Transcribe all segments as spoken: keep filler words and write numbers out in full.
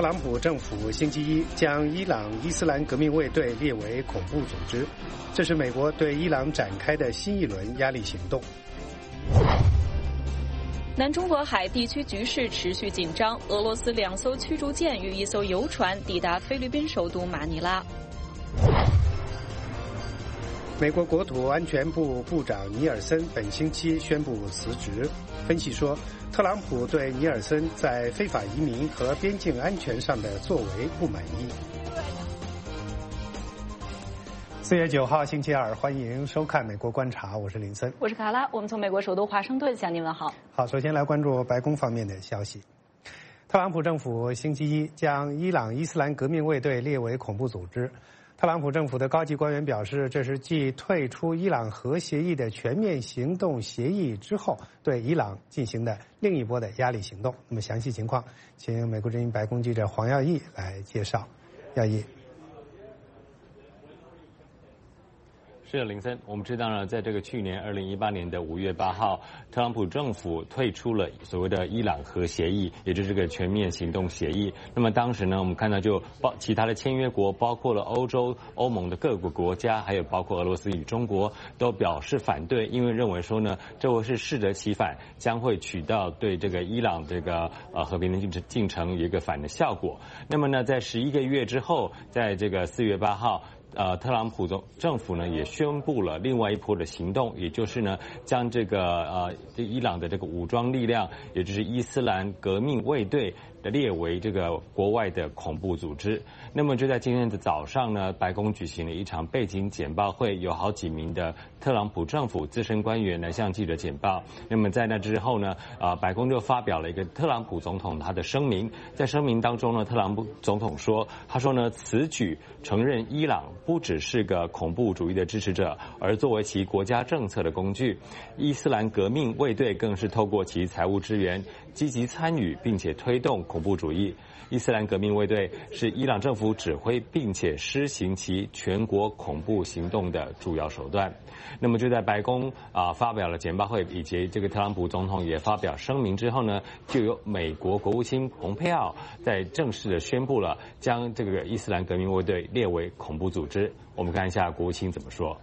特朗普政府星期一将伊朗伊斯兰革命卫队列为恐怖组织，这是美国对伊朗展开的新一轮压力行动。 南中国海地区局势持续紧张，俄罗斯两艘驱逐舰与一艘游船抵达菲律宾首都马尼拉。 美国国土安全部部长尼尔森本星期宣布辞职。分析说，特朗普对尼尔森在非法移民和边境安全上的作为不满意。四月九号星期二，欢迎收看《美国观察》，我是林森， 我是卡拉，我们从美国首都华盛顿向您问好。 好，首先来关注白宫方面的消息。特朗普政府星期一将伊朗伊斯兰革命卫队列为恐怖组织。特朗普政府的高级官员表示，这是继退出伊朗核协议的全面行动协议之后，对伊朗进行的另一波的压力行动。那么详细情况，请美国之音白宫记者黄耀义来介绍。耀义。 是的，林森，我们知道呢，在这个去年二零一八年的五月八号，特朗普政府退出了所谓的伊朗核协议，也就是这个全面行动协议。那么当时呢，我们看到就包其他的签约国，包括了欧洲、欧盟的各个国家，还有包括俄罗斯与中国，都表示反对，因为认为说呢，这会是适得其反，将会起到对这个伊朗这个呃和平的进程进程有一个反的效果。那么呢，在十一个月之后，在这个四月八号。呃，特朗普总政府呢也宣布了另外一波的行动，也就是呢将这个呃伊朗的这个武装力量，也就是伊斯兰革命卫队的列为这个国外的恐怖组织。那么就在今天的早上呢，白宫举行了一场背景简报会，有好几名的特朗普政府资深官员来向记者简报。那么在那之后呢，呃，白宫就发表了一个特朗普总统他的声明。在声明当中呢，特朗普总统说，他说呢，此举承认伊朗不只是个恐怖主义的支持者，而作为其国家政策的工具。伊斯兰革命卫队更是透过其财务支援，积极参与并且推动恐怖主义。伊斯兰革命卫队是伊朗政府指挥并且施行其全国恐怖行动的主要手段。那么就在白宫啊、呃、发表了简报会，以及这个特朗普总统也发表声明之后呢，就由美国国务卿蓬佩奥在正式的宣布了将这个伊斯兰革命卫队列为恐怖组织。我们看一下国务卿怎么说。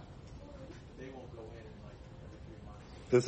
这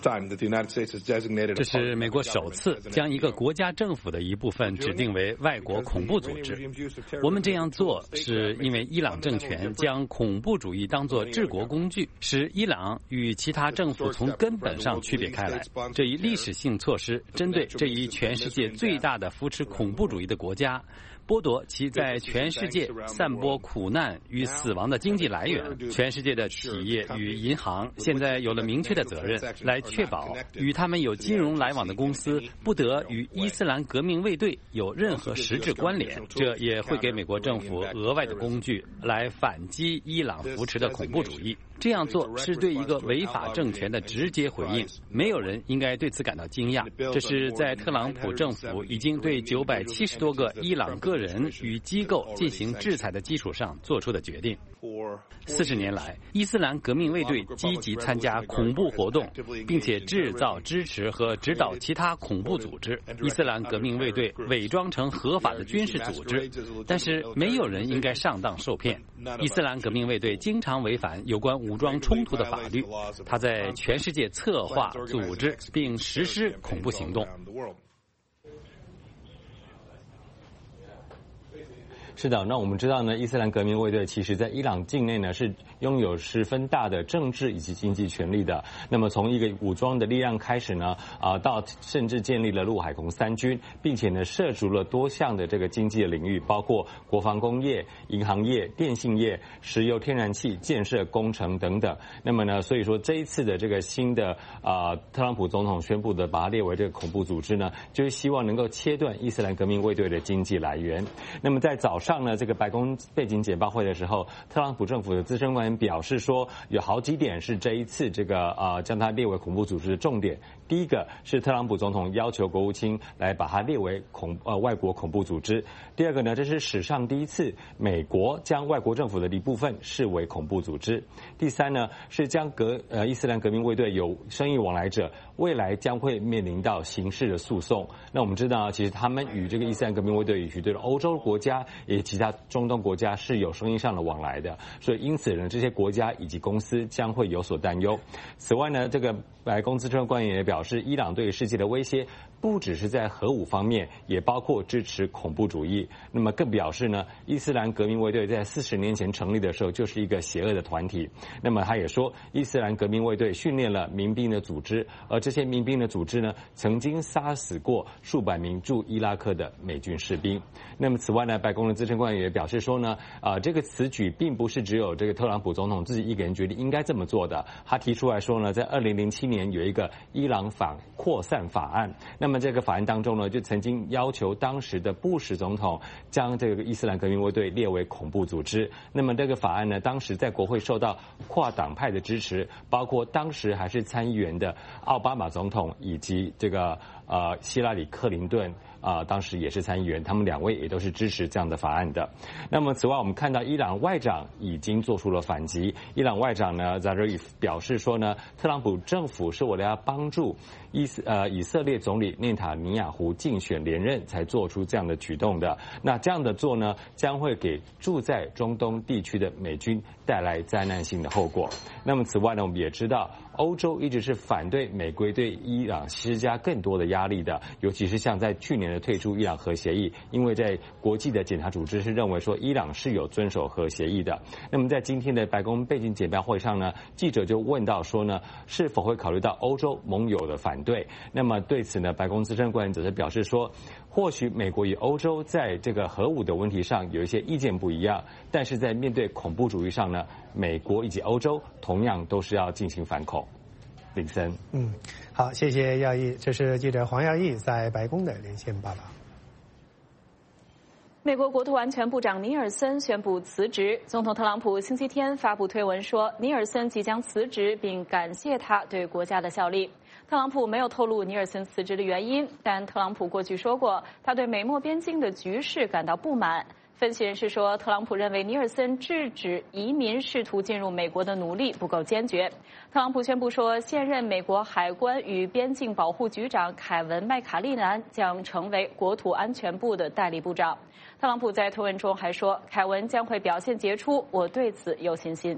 是美国首次将一个国家政府的一部分指定为外国恐怖组织。我们这样做是因为伊朗政权将恐怖主义当作治国工具，使伊朗与其他政府从根本上区别开来。这一历史性措施针对这一全世界最大的扶持恐怖主义的国家，剥夺其在全世界散播苦难与死亡的经济来源。全世界的企业与银行现在有了明确的责任，来确保与他们有金融来往的公司不得与伊斯兰革命卫队有任何实质关联。这也会给美国政府额外的工具来反击伊朗扶持的恐怖主义。这样做是对一个违法政权的直接回应，没有人应该对此感到惊讶。这是在特朗普政府已经对九百七十多个伊朗个人与机构进行制裁的基础上做出的决定。四十年来，伊斯兰革命卫队积极参加恐怖活动，并且制造、支持和指导其他恐怖组织。伊斯兰革命卫队伪装成合法的军事组织，但是没有人应该上当受骗。伊斯兰革命卫队经常违反有关武装冲突的法律，他在全世界策划、组织并实施恐怖行动。 是的，那我们知道呢，伊斯兰革命卫队其实在伊朗境内呢是拥有十分大的政治以及经济权力的。那么从一个武装的力量开始呢，啊、呃，到甚至建立了陆海空三军，并且呢涉足了多项的这个经济的领域，包括国防工业、银行业、电信业、石油天然气建设工程等等。那么呢，所以说这一次的这个新的啊、呃，特朗普总统宣布的把它列为这个恐怖组织呢，就是希望能够切断伊斯兰革命卫队的经济来源。那么在早上呢，这个白宫背景简报会的时候，特朗普政府的资深官员表示说，有好几点是这一次这个呃将它列为恐怖组织的重点。第一个是特朗普总统要求国务卿来把它列为恐呃外国恐怖组织。第二个呢，这是史上第一次美国将外国政府的一部分视为恐怖组织。第三呢，是将革呃伊斯兰革命卫队有生意往来者，未来将会面临到刑事的诉讼。那我们知道，其实他们与这个伊斯兰革命卫队与许多的欧洲国家以及其他中东国家是有生意上的往来的，所以因此呢，这些国家以及公司将会有所担忧。此外呢，这个白宫资深官员也表示，伊朗对世界的威胁不只是在核武方面，也包括支持恐怖主义。那么更表示呢，伊斯兰革命卫队在四十年前成立的时候就是一个邪恶的团体。那么他也说，伊斯兰革命卫队训练了民兵的组织，而这些民兵的组织呢，曾经杀死过数百名驻伊拉克的美军士兵。那么此外呢，白宫的资深官员也表示说呢，啊、呃，这个此举并不是只有这个特朗普总统自己一个人决定应该这么做的。他提出来说呢，在二零零七年有一个伊朗反扩散法案，那么这个法案当中呢，就曾经要求当时的布什总统将这个伊斯兰革命卫队列为恐怖组织。那么这个法案呢，当时在国会受到跨党派的支持，包括当时还是参议员的奥巴马总统以及这个呃希拉里克林顿。啊、呃，当时也是参议员，他们两位也都是支持这样的法案的。那么，此外，我们看到伊朗外长已经做出了反击。伊朗外长呢 Zarif 表示说呢，特朗普政府是为了要帮助以呃以色列总理内塔尼亚胡竞选连任，才做出这样的举动的。那这样的做呢，将会给住在中东地区的美军带来灾难性的后果。那么，此外呢，我们也知道，欧洲一直是反对美国对伊朗施加更多的压力的，尤其是像在去年的退出伊朗核协议，因为在国际的检查组织是认为说伊朗是有遵守核协议的。那么在今天的白宫背景简报会上呢，记者就问到说呢，是否会考虑到欧洲盟友的反对？那么对此呢，白宫资深官员则是表示说，或许美国与欧洲在这个核武的问题上有一些意见不一样，但是在面对恐怖主义上呢，美国以及欧洲同样都是要进行反恐。林森， 嗯，好，谢谢耀义，这是记者黄耀义在白宫的连线报道。 美国国土安全部长尼尔森宣布辞职。总统特朗普星期天发布推文说，尼尔森即将辞职，并感谢他对国家的效力。特朗普没有透露尼尔森辞职的原因，但特朗普过去说过，他对美墨边境的局势感到不满。分析人士说，特朗普认为尼尔森制止移民试图进入美国的努力不够坚决。特朗普宣布说，现任美国海关与边境保护局长凯文·麦卡利南将成为国土安全部的代理部长。特朗普在推文中还说，凯文将会表现杰出，我对此有信心。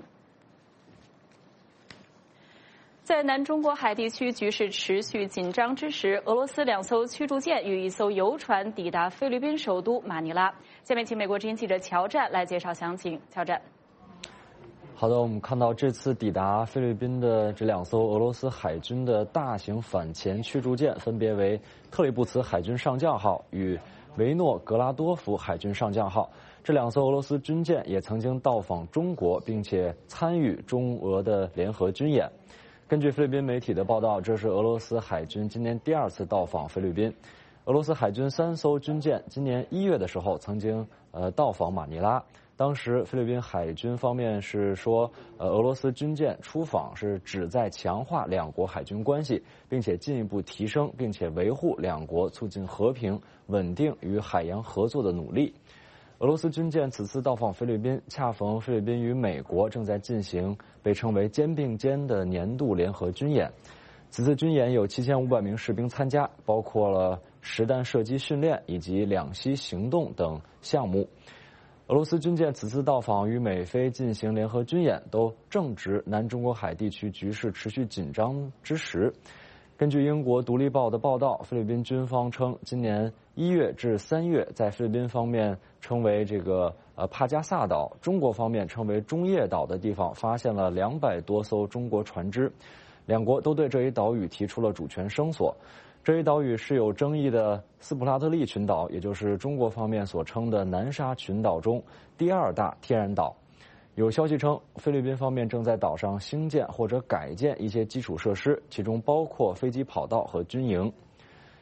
在南中国海地区局势持续紧张之时，俄罗斯两艘驱逐舰与一艘游船抵达菲律宾首都马尼拉。下面请美国之音记者乔战来介绍详情。乔战。 好的，我们看到这次抵达菲律宾的这两艘俄罗斯海军的大型反潜驱逐舰，分别为特里布茨海军上将号与维诺格拉多夫海军上将号。这两艘俄罗斯军舰也曾经到访中国，并且参与中俄的联合军演。根据菲律宾媒体的报道，这是俄罗斯海军今年第二次到访菲律宾。俄罗斯海军三艘军舰今年一月的时候曾经呃到访马尼拉，当时菲律宾海军方面是说，呃俄罗斯军舰出访是旨在强化两国海军关系，并且进一步提升并且维护两国促进和平、稳定与海洋合作的努力。俄罗斯军舰此次到访菲律宾，恰逢菲律宾与美国正在进行被称为肩并肩的年度联合军演。此次军演有七千五百名士兵参加，包括了实弹射击训练以及两栖行动等项目。俄罗斯军舰此次到访与美菲进行联合军演，都正值南中国海地区局势持续紧张之时。根据英国《独立报》的报道，菲律宾军方称，今年一月至三月，在菲律宾方面称为这个呃帕加萨岛，中国方面称为中叶岛的地方，发现了两百多艘中国船只。两国都对这一岛屿提出了主权声索。这一岛屿是有争议的斯普拉特利群岛，也就是中国方面所称的南沙群岛中第二大天然岛。有消息称，菲律宾方面正在岛上兴建或者改建一些基础设施，其中包括飞机跑道和军营。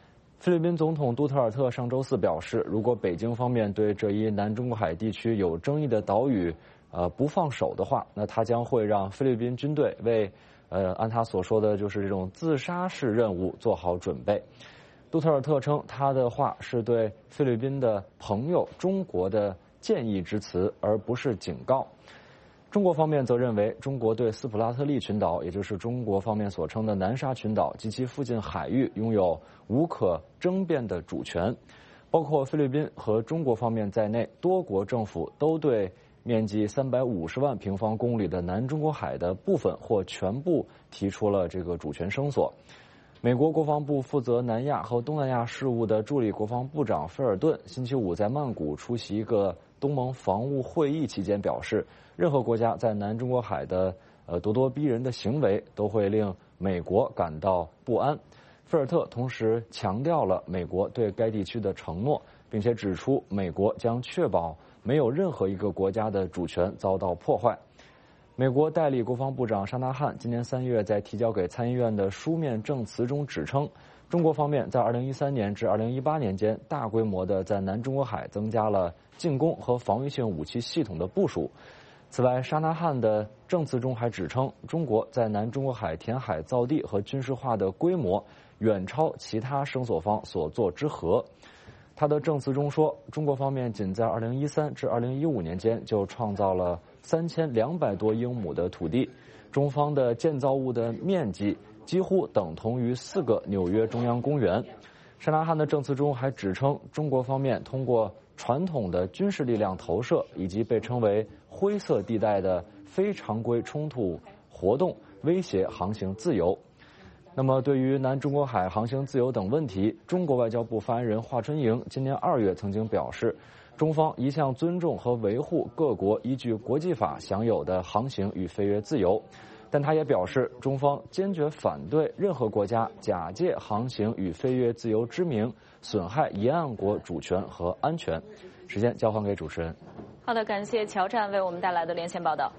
菲律宾总统杜特尔特上周四表示，如果北京方面对这一南中国海地区有争议的岛屿，呃不放手的话，那他将会让菲律宾军队为，呃按他所说的就是这种自杀式任务做好准备。杜特尔特称，他的话是对菲律宾的朋友中国的建议之词，而不是警告。中国方面则认为，中国对斯普拉特利群岛，也就是中国方面所称的南沙群岛及其附近海域，拥有无可争辩的主权。包括菲律宾和中国方面在内，多国政府都对面积三百五十万平方公里的南中国海的部分或全部提出了这个主权声索。美国国防部负责南亚和东南亚事务的助理国防部长菲尔顿星期五在曼谷出席一个东盟防务会议期间表示，任何国家在南中国海的呃咄咄逼人的行为都会令美国感到不安。菲尔特同时强调了美国对该地区的承诺，并且指出美国将确保没有任何一个国家的主权遭到破坏。美国代理国防部长沙纳汉今年三月在提交给参议院的书面证词中指称，中国方面在二零一三年至二零一八年间大规模的在南中国海增加了进攻和防御性武器系统的部署。此外，沙纳汉的证词中还指称，中国在南中国海填海造地和军事化的规模远超其他声索方所作之和。他的证词中说，中国方面仅在二零一三至二零一五年间就创造了三千两百多英亩的土地，中方的建造物的面积几乎等同于四个纽约中央公园。沙纳汉的证词中还指称，中国方面通过传统的军事力量投射以及被称为灰色地带的非常规冲突活动威胁航行自由。那么对于南中国海航行自由等问题，中国外交部发言人华春莹今年二月曾经表示，中方一向尊重和维护各国依据国际法享有的航行与飞越自由，但他也表示，中方坚决反对任何国家假借航行与飞越自由之名损害沿岸国主权和安全。时间交还给主持人。 好的，感谢乔战为我们带来的连线报道。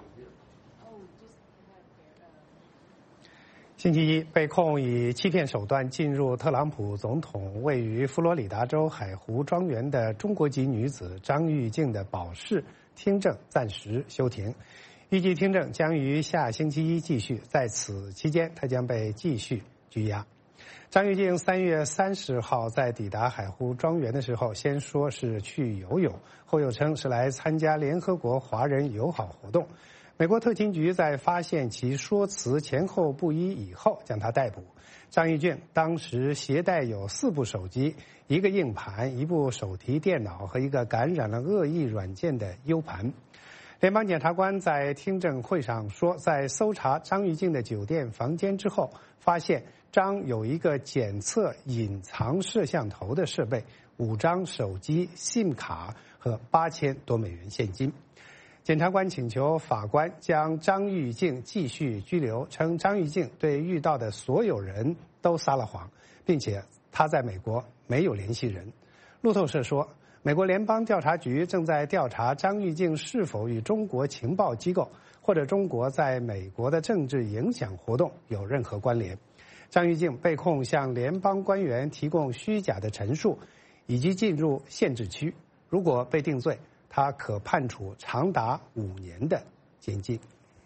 星期一，被控以欺骗手段进入特朗普总统位于佛罗里达州海湖庄园的中国籍女子张玉静的保释听证暂时休庭，预计听证将于下星期一继续，在此期间她将被继续拘押。张玉静三月三十号在抵达海湖庄园的时候，先说是去游泳，后又称是来参加联合国华人友好活动。美国特勤局在发现其说辞前后不一以后，将他逮捕。张玉静当时携带有四部手机、一个硬盘、一部手提电脑和一个感染了恶意软件的 U 盘。联邦检察官在听证会上说，在搜查张玉静的酒店房间之后，发现张有一个检测隐藏摄像头的设备、五张手机 SIM 卡和八千多美元现金。检察官请求法官将张玉静继续拘留，称张玉静对遇到的所有人都撒了谎，并且他在美国没有联系人。路透社说，美国联邦调查局正在调查张玉静是否与中国情报机构或者中国在美国的政治影响活动有任何关联。张玉静被控向联邦官员提供虚假的陈述，以及进入限制区。如果被定罪，他可判处长达五年的监禁。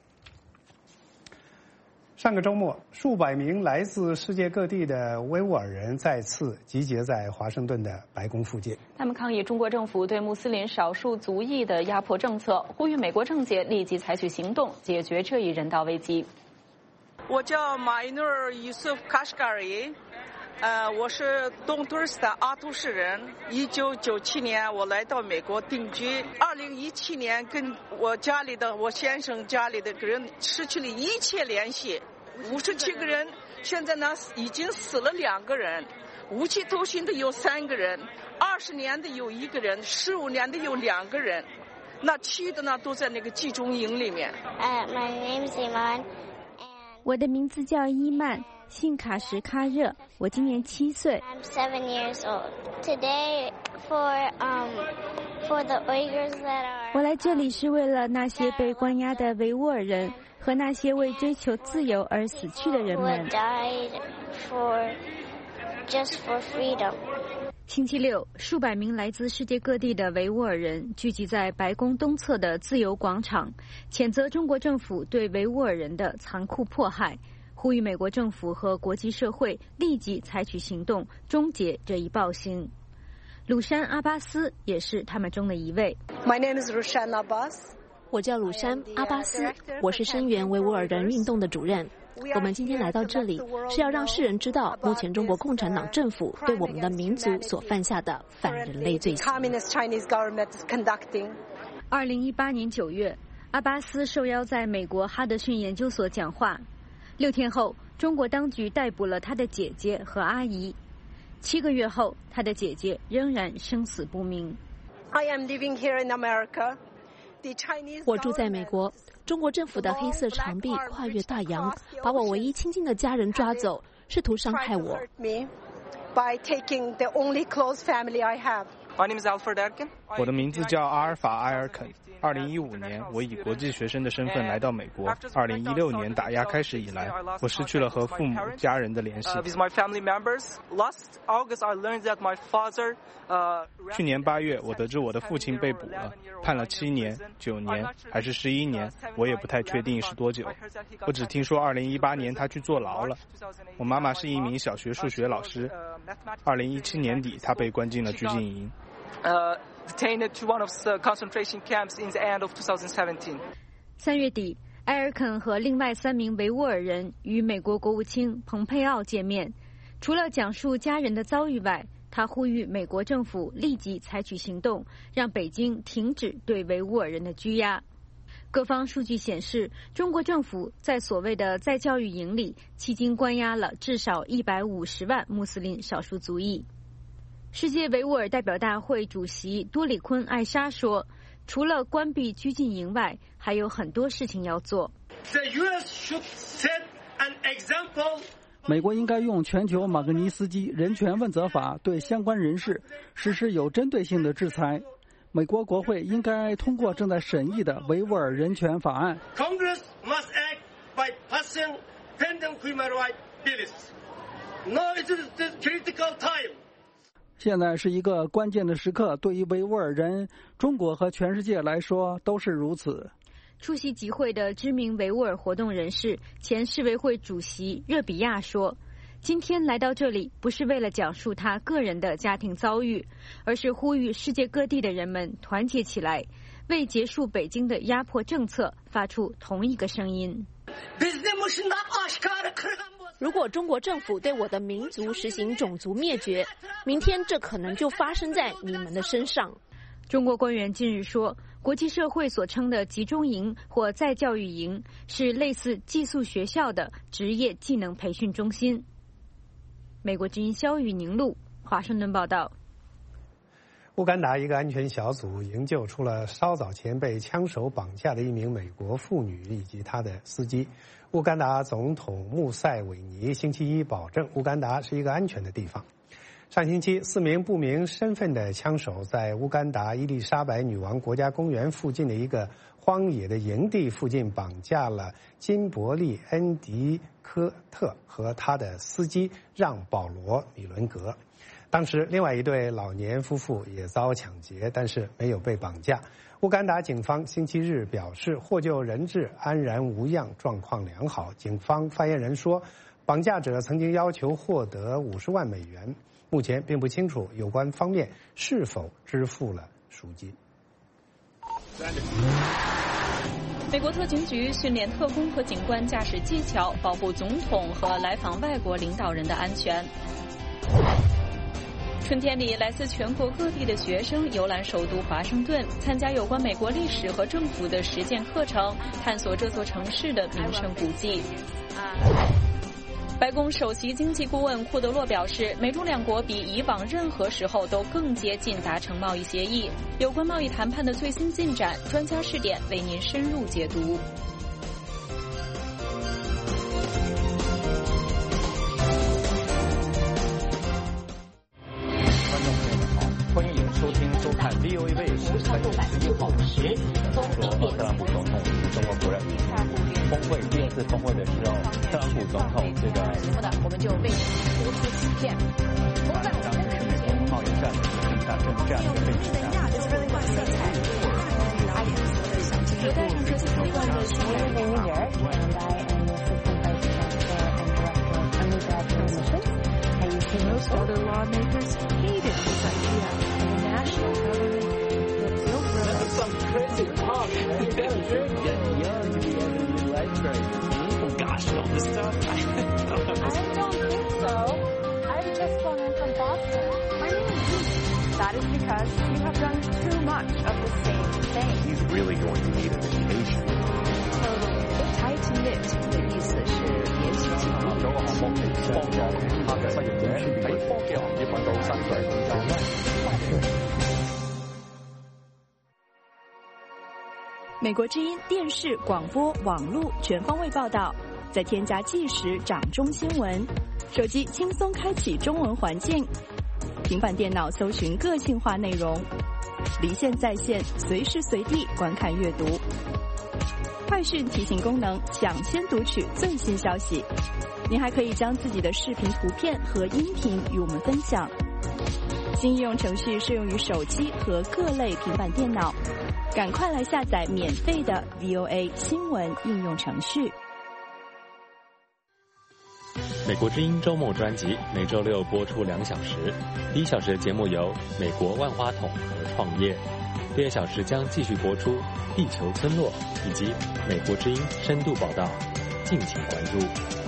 上个周末，数百名来自世界各地的维吾尔人再次集结在华盛顿的白宫附近。 他们抗议中国政府对穆斯林少数族裔的压迫政策，呼吁美国政界立即采取行动，解决这一人道危机。 我叫马伊努尔·尤苏夫·卡什嘎里。呃，我是东突尔斯坦阿图市人。一九九七年我来到美国定居。二零一七年跟我家里的我先生家里的人失去了一切联系。五十七个人，现在呢已经死了两个人，无期徒刑的有三个人，二十年的有一个人，十五年的有两个人，那其余的呢都在那个集中营里面。 Uh, my name is Iman. 我的名字叫伊曼，姓卡什喀热，我今年七岁。 I'm seven years old. Today, for um, for the Uyghurs that are. 我来这里是为了那些被关押的维吾尔人和那些为追求自由而死去的人们。 Who died for just for freedom. 星期六，数百名来自世界各地的维吾尔人聚集在白宫东侧的自由广场，谴责中国政府对维吾尔人的残酷迫害，呼吁美国政府和国际社会立即采取行动，终结这一暴行。鲁山阿巴斯也是他们中的一位。 My name is Rushan Abbas. 我叫鲁山阿巴斯，我是声援维吾尔人运动的主任。我们今天来到这里，是要让世人知道，目前中国共产党政府对我们的民族所犯下的反人类罪行。 二零一八年九月，阿巴斯受邀在美国哈德逊研究所讲话。六天后，中国当局逮捕了他的姐姐和阿姨。七个月后，他的姐姐仍然生死不明。 I am living here in America. 我住在美国，中国政府的黑色长臂跨越大洋，把我唯一亲近的家人抓走，试图伤害我。 我的名字叫阿尔法·埃尔肯。二零一五年，我以国际学生的身份来到美国。二零一六年打压开始以来，我失去了和父母、家人的联系。去年八月，我得知我的父亲被捕了，判了七年、九年还是十一年，我也不太确定是多久。我只听说二零一八年他去坐牢了。我妈妈是一名小学数学老师。二零一七年底，她被关进了拘禁营。 Uh, detained to one of the concentration camps in the end of twenty seventeen. 三月底，埃尔肯和另外三名维吾尔人与美国国务卿蓬佩奥见面。除了讲述家人的遭遇外，他呼吁美国政府立即采取行动，让北京停止对维吾尔人的拘押。各方数据显示，中国政府在所谓的再教育营里，迄今关押了至少一百五十万穆斯林少数族裔。世界维吾尔代表大会主席多里坤·艾莎说，除了关闭拘禁营外，还有很多事情要做。 美国应该用全球马格尼斯基人权问责法对相关人士实施有针对性的制裁。美国国会应该通过正在审议的维吾尔人权法案。 Congress must act by passing pending human rights bills. Now is the critical time. 现在是一个关键的时刻，对于维吾尔人、中国和全世界来说都是如此。 出席集会的知名维吾尔活动人士、前世委会主席热比亚说，今天来到这里不是为了讲述他个人的家庭遭遇，而是呼吁世界各地的人们团结起来，为结束北京的压迫政策发出同一个声音。 如果中国政府对我的民族实行种族灭绝，明天这可能就发生在你们的身上。 中国官员近日说，国际社会所称的集中营或再教育营是类似寄宿学校的职业技能培训中心。美国之音肖雨宁录，华盛顿报道。 乌干达一个安全小组营救出了稍早前被枪手绑架的一名美国妇女以及她的司机。乌干达总统穆塞韦尼星期一保证，乌干达是一个安全的地方。上星期，四名不明身份的枪手在乌干达伊丽莎白女王国家公园附近的一个荒野的营地附近绑架了金伯利·恩迪科特和他的司机让·保罗·米伦格。当时，另外一对老年夫妇也遭抢劫，但是没有被绑架。乌干达警方星期日表示，获救人质安然无恙，状况良好。警方发言人说，绑架者曾经要求获得五十万美元，目前并不清楚有关方面是否支付了赎金。 美国特勤局训练特工和警官驾驶技巧，保护总统和来访外国领导人的安全。春天里，来自全国各地的学生游览首都华盛顿，参加有关美国历史和政府的实践课程，探索这座城市的名胜古迹。白宫首席经济顾问库德洛表示，美中两国比以往任何时候都更接近达成贸易协议。有关贸易谈判的最新进展，专家视点为您深入解读。 欢迎收听收看 V O A 卫视三月十一号，说特朗普总统与中国国人。 峰会第二次峰会的时候，特朗普总统这个节目的我们就为您播出此片。当时是美国贸易战的这样这样一个背景下。 Most other lawmakers hated this idea of a national government that built roads. Some crazy talk, man. Getting young to be able to do life crisis. Oh gosh, all this stuff. I don't think so. I've just flown in from Boston. My name is Luke. That is because you have done too much of the same thing. He's really going to need an education. Tight-knit 的意思是联系紧密。 九個項目其實幫助其他嘅畢業者喺科技行業揾到新嘅工作。 美国之音电视、广播、网络全方位报道，再添加即时掌中新闻，手机轻松开启中文环境，平板电脑搜寻个性化内容，离线在线，随时随地观看阅读。快讯提醒功能，抢先读取最新消息。您还可以将自己的视频、图片和音频与我们分享。新应用程序适用于手机和各类平板电脑，赶快来下载免费的 V O A 新闻应用程序。 美国之音周末专辑每周六播出两小时，第一小时的节目由美国万花筒和创业，第二小时将继续播出地球村落以及美国之音深度报道，敬请关注。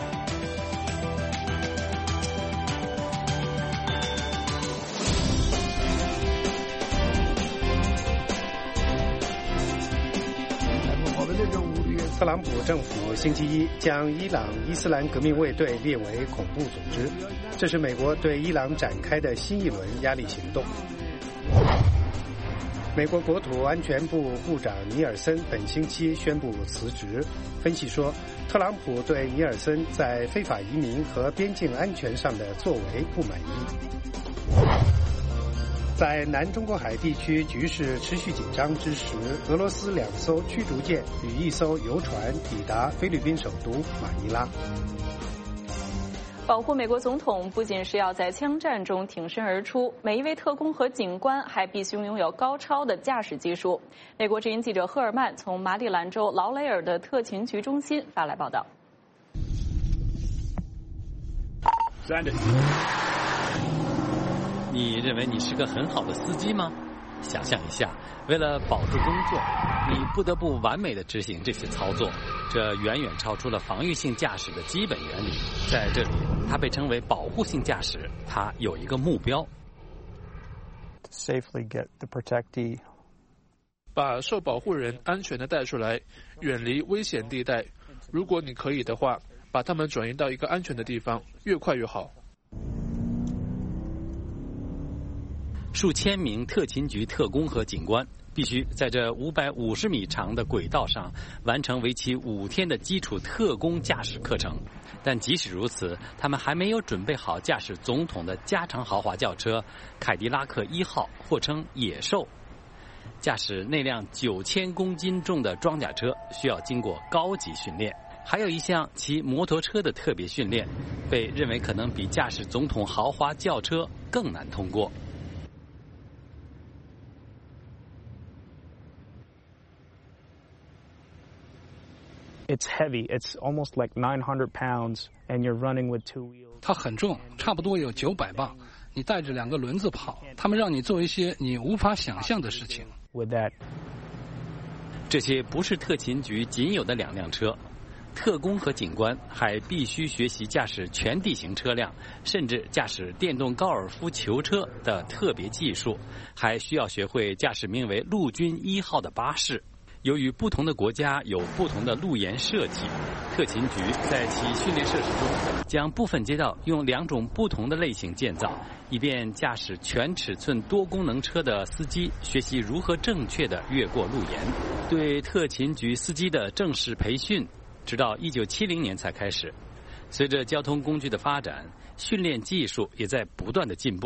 特朗普政府星期一将伊朗伊斯兰革命卫队列为恐怖组织，这是美国对伊朗展开的新一轮压力行动。美国国土安全部部长尼尔森本星期宣布辞职。分析说，特朗普对尼尔森在非法移民和边境安全上的作为不满意。在南中国海地区局势持续紧张之时，俄罗斯两艘驱逐舰与一艘游船抵达菲律宾首都马尼拉。 保护美国总统不仅是要在枪战中挺身而出，每一位特工和警官还必须拥有高超的驾驶技术。美国之音记者赫尔曼从马里兰州劳雷尔的特勤局中心发来报道。 你认为你是个很好的司机吗？想象一下，为了保住工作，你不得不完美的执行这些操作，这远远超出了防御性驾驶的基本原理。在这里，它被称为保护性驾驶，它有一个目标。 Safely get the protectee. 把受保护人安全的带出来，远离危险地带。如果你可以的话，把他们转移到一个安全的地方，越快越好。 数千名特勤局特工和警官必须在这五百五十米长的轨道上完成为期五天的基础特工驾驶课程。但即使如此，他们还没有准备好驾驶总统的加长豪华轿车凯迪拉克一号，或称野兽。驾驶那辆九千公斤重的装甲车需要经过高级训练。还有一项骑摩托车的特别训练，被认为可能比驾驶总统豪华轿车更难通过。 It's heavy. It's almost like nine hundred pounds, and you're running with two wheels. 它很重，差不多有九百磅。你带着两个轮子跑，他们让你做一些你无法想象的事情。 With that， 这些不是特勤局仅有的两辆车，特工和警官还必须学习驾驶全地形车辆，甚至驾驶电动高尔夫球车的特别技术，还需要学会驾驶名为陆军一号的巴士。由于不同的国家有不同的路沿设计，特勤局在其训练设施中将部分街道用两种不同的类型建造，以便驾驶全尺寸多功能车的司机学习如何正确地越过路沿。对特勤局司机的正式培训直到一九七零年才开始。随着交通工具的发展，训练技术也在不断的进步。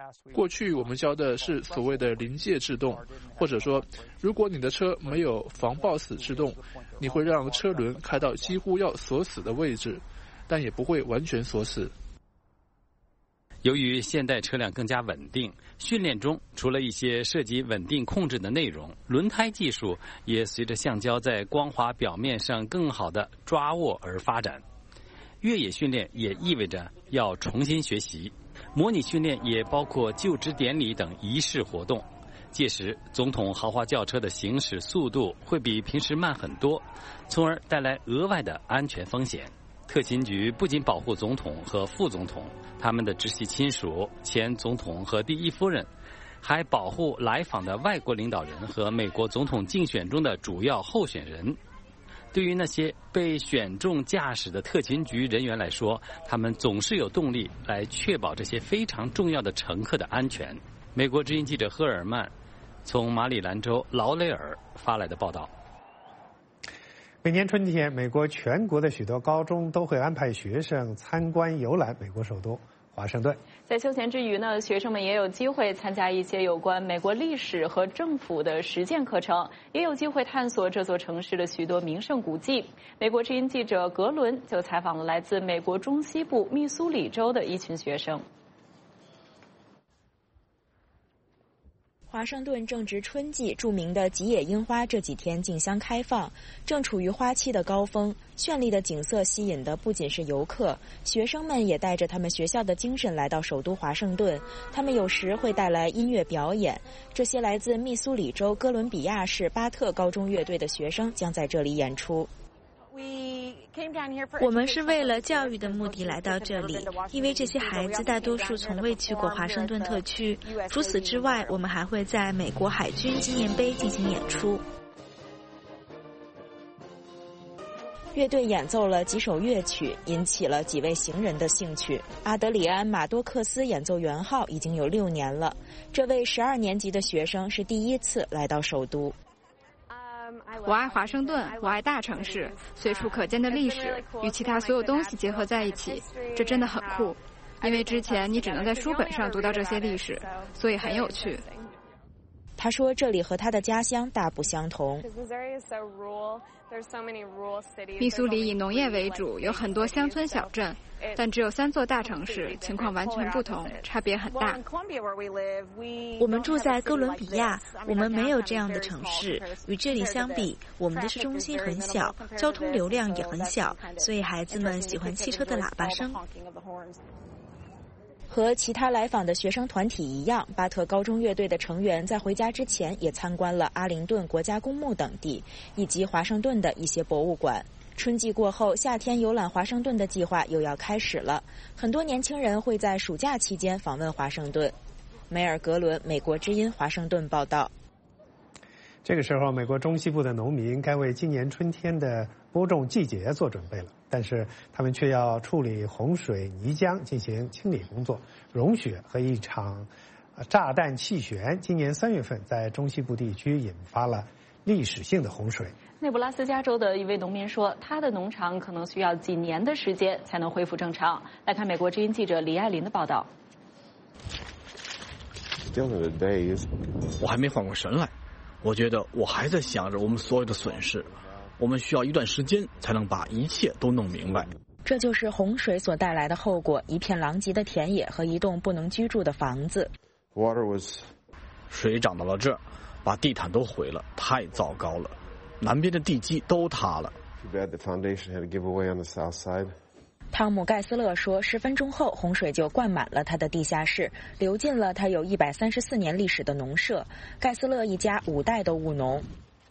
过去我们教的是所谓的临界制动，或者说，如果你的车没有防抱死制动，你会让车轮开到几乎要锁死的位置，但也不会完全锁死。 由于现代车辆更加稳定，训练中除了一些涉及稳定控制的内容，轮胎技术也随着橡胶在光滑表面上更好的抓握而发展。越野训练也意味着要重新学习，模拟训练也包括就职典礼等仪式活动。届时，总统豪华轿车的行驶速度会比平时慢很多，从而带来额外的安全风险。特勤局不仅保护总统和副总统，他们的直系亲属、前总统和第一夫人，还保护来访的外国领导人和美国总统竞选中的主要候选人。对于那些被选中驾驶的特勤局人员来说，他们总是有动力来确保这些非常重要的乘客的安全。美国之音记者赫尔曼从马里兰州劳雷尔发来的报道。 每年春天，美国全国的许多高中都会安排学生参观游览美国首都华盛顿。 在休闲之余呢，学生们也有机会参加一些有关美国历史和政府的实践课程，也有机会探索这座城市的许多名胜古迹。美国之音记者格伦就采访了来自美国中西部密苏里州的一群学生。 华盛顿正值春季，著名的吉野樱花这几天竞相开放，正处于花期的高峰。绚丽的景色吸引的不仅是游客，学生们也带着他们学校的精神来到首都华盛顿。他们有时会带来音乐表演。这些来自密苏里州哥伦比亚市巴特高中乐队的学生将在这里演出。 我们是为了教育的目的来到这里，因为这些孩子大多数从未去过华盛顿特区。除此之外，我们还会在美国海军纪念碑进行演出。 乐队演奏了几首乐曲，引起了几位行人的兴趣。阿德里安·马多克斯演奏圆号已经有六年了，这位十二年级的学生是第一次来到首都。 我爱华盛顿，我爱大城市，随处可见的历史与其他所有东西结合在一起，这真的很酷。因为之前你只能在书本上读到这些历史，所以很有趣。 他说这里和他的家乡大不相同。 密苏里以农业为主，有很多乡村小镇，但只有三座大城市，情况完全不同，差别很大。 我们住在哥伦比亚，我们没有这样的城市。与这里相比，我们的市中心很小，交通流量也很小，所以孩子们喜欢汽车的喇叭声。 和其他来访的学生团体一样，巴特高中乐队的成员在回家之前也参观了阿灵顿国家公墓等地，以及华盛顿的一些博物馆。春季过后，夏天游览华盛顿的计划又要开始了。很多年轻人会在暑假期间访问华盛顿。梅尔格伦，美国之音华盛顿报道。 这个时候，美国中西部的农民该为今年春天的播种季节做准备了，但是他们却要处理洪水泥浆进行清理工作。融雪和一场炸弹气旋今年三月份在中西部地区引发了历史性的洪水。 内布拉斯加州的一位农民说，他的农场可能需要几年的时间才能恢复正常。来看美国之音记者李爱林的报道。 我还没缓过神来，我觉得我还在想着我们所有的损失，我们需要一段时间才能把一切都弄明白。 这就是洪水所带来的后果，一片狼藉的田野和一栋不能居住的房子。 水涨到了这儿，把地毯都毁了，太糟糕了，南边的地基都塌了。 汤姆·盖斯勒说，十分钟后洪水就灌满了他的地下室，流进了他有一百三十四年历史的农舍。盖斯勒一家五代都务农。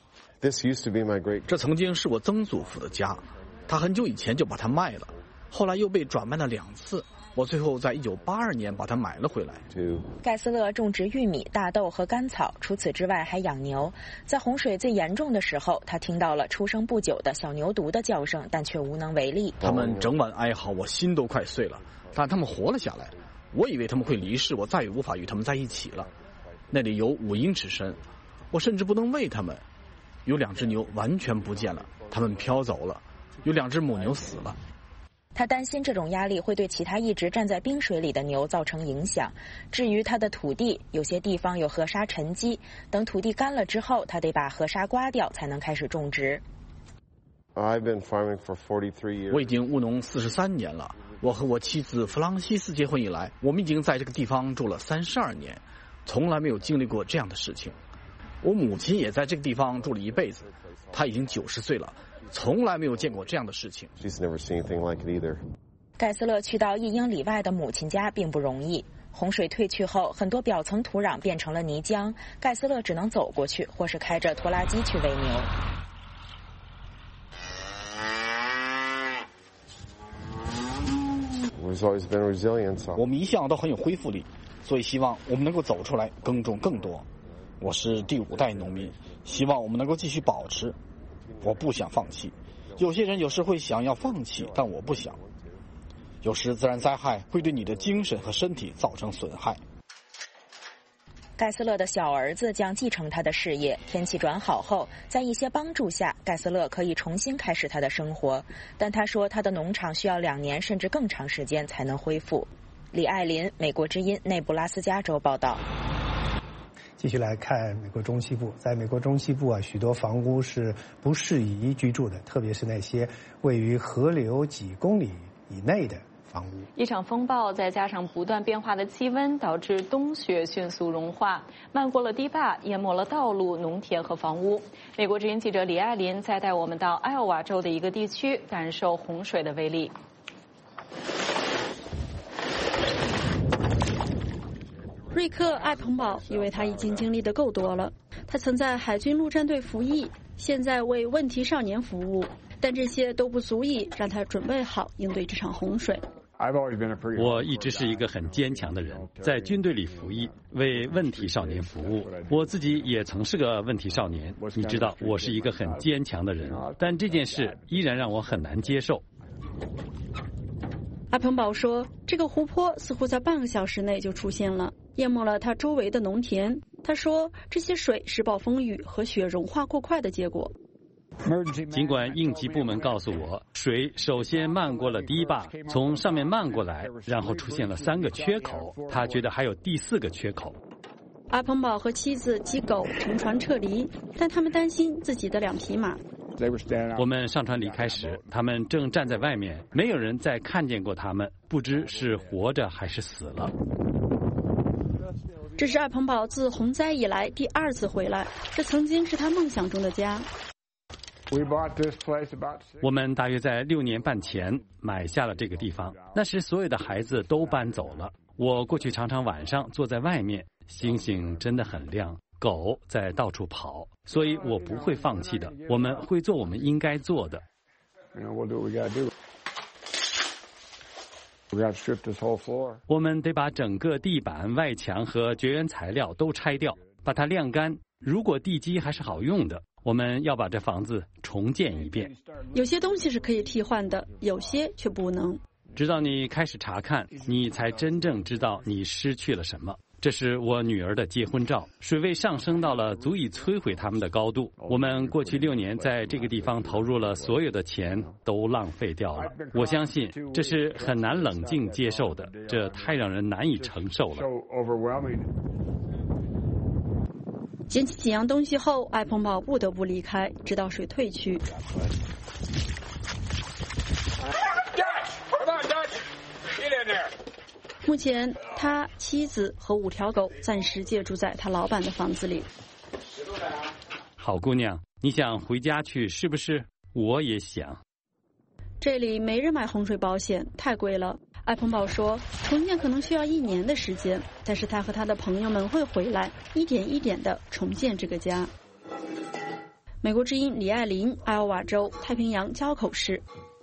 这曾经是我曾祖父的家，他很久以前就把它卖了，后来又被转卖了两次，我最后在一九八二年把它买了回来。 盖斯勒种植玉米、大豆和甘草，除此之外还养牛。在洪水最严重的时候，他听到了出生不久的小牛犊的叫声，但却无能为力。 他们整晚哀嚎，我心都快碎了，但他们活了下来。我以为他们会离世，我再也无法与他们在一起了。那里有五英尺深，我甚至不能喂他们。有两只牛完全不见了，它们飘走了。有两只母牛死了。 他担心这种压力会对其他一直站在冰水里的牛造成影响。至于他的土地，有些地方有河沙沉积，等土地干了之后，他得把河沙刮掉才能开始种植。 我已经务农四十三年了。我和我妻子弗朗西斯结婚以来，我们已经在这个地方住了三十二年，从来没有经历过这样的事情。我母亲也在这个地方住了一辈子，她已经九十岁了，从来没有见过这样的事情。 盖斯勒去到一英里外的母亲家并不容易。洪水退去后，很多表层土壤变成了泥浆，盖斯勒只能走过去，或是开着拖拉机去喂牛。 我们一向都很有恢复力，所以希望我们能够走出来，耕种更多。我是第五代农民，希望我们能够继续保持。我不想放弃。有些人有时会想要放弃，但我不想。有时自然灾害会对你的精神和身体造成损害。 盖斯勒的小儿子将继承他的事业。天气转好后，在一些帮助下，盖斯勒可以重新开始他的生活。但他说，他的农场需要两年甚至更长时间才能恢复。李爱林，美国之音内布拉斯加州报道。 继续来看美国中西部，在美国中西部啊，许多房屋是不适宜居住的，特别是那些位于河流几公里以内的房屋。 一场风暴再加上不断变化的气温，导致冬雪迅速融化，漫过了堤坝，淹没了道路、农田和房屋。美国之音记者李爱林再带我们到艾奥瓦州的一个地区，感受洪水的威力。 瑞克·艾彭堡以为他已经经历的够多了。他曾在海军陆战队服役，现在为问题少年服务，但这些都不足以让他准备好应对这场洪水。 我一直是一个很坚强的人，在军队里服役，为问题少年服务。我自己也曾是个问题少年，你知道，我是一个很坚强的人，但这件事依然让我很难接受。 艾彭堡说，这个湖泊似乎在半个小时内就出现了，淹没了他周围的农田。他说，这些水是暴风雨和雪融化过快的结果。 尽管应急部门告诉我，水首先漫过了堤坝，从上面漫过来，然后出现了三个缺口，他觉得还有第四个缺口。 阿彭堡和妻子及狗乘船撤离，但他们担心自己的两匹马。 我们上船离开时，他们正站在外面，没有人再看见过他们，不知是活着还是死了。 这是艾彭堡自洪灾以来第二次回来，这曾经是他梦想中的家。 我们大约在六年半前买下了这个地方，那时所有的孩子都搬走了。我过去常常晚上坐在外面，星星真的很亮，狗在到处跑，所以我不会放弃的。我们会做我们应该做的。我们得把整个地板、外墙和绝缘材料都拆掉，把它晾干。如果地基还是好用的，我们要把这房子重建一遍。 有些东西是可以替换的，有些却不能。 直到你开始查看，你才真正知道你失去了什么。这是我女儿的结婚照，水位上升到了足以摧毁他们的高度。我们过去六年在这个地方投入了所有的钱，都浪费掉了。我相信这是很难冷静接受的，这太让人难以承受了。 捡起几样东西后，艾彭堡不得不离开，直到水退去。目前，他妻子和五条狗暂时借住在他老板的房子里。 好姑娘，你想回家去是不是？我也想。 这里没人买洪水保险，太贵了。艾彭堡说，重建可能需要一年的时间，但是他和他的朋友们会回来，一点一点地重建这个家。美国之音李爱林，艾奥瓦州太平洋交口市。